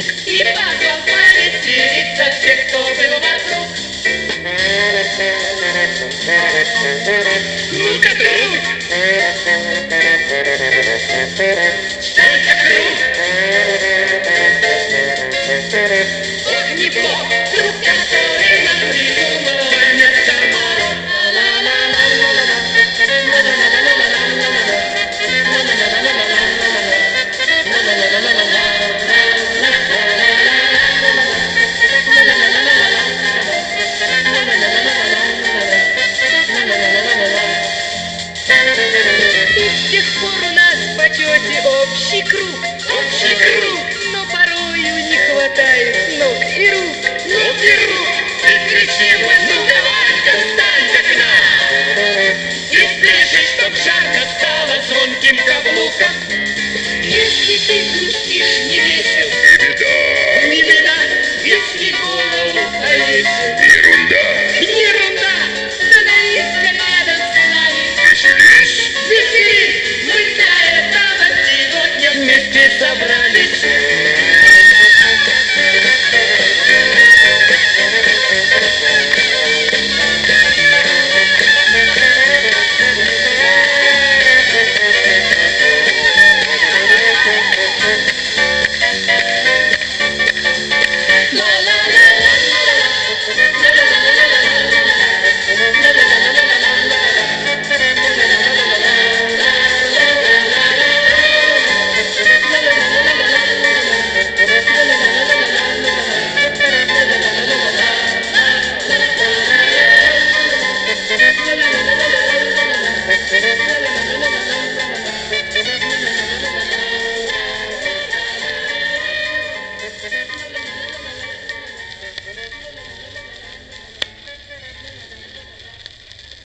И позвал повеселиться всех, кто был вокруг. Ну-ка, друг, только круг. Ох, не тот друг, который нам придумал вместо мало. И с тех пор у нас в почете общий круг, но порою не хватает ног и рук. И кричим: ну давай-ка встань-ка к нам, и спеши, чтоб жарко стало звонким каблуком. Если ты грустишь, не весел, не беда, если голову повесил. Ерунда, становись-ка рядом с нами. Веселись, мы для этого сегодня вместе собрались. Thank you.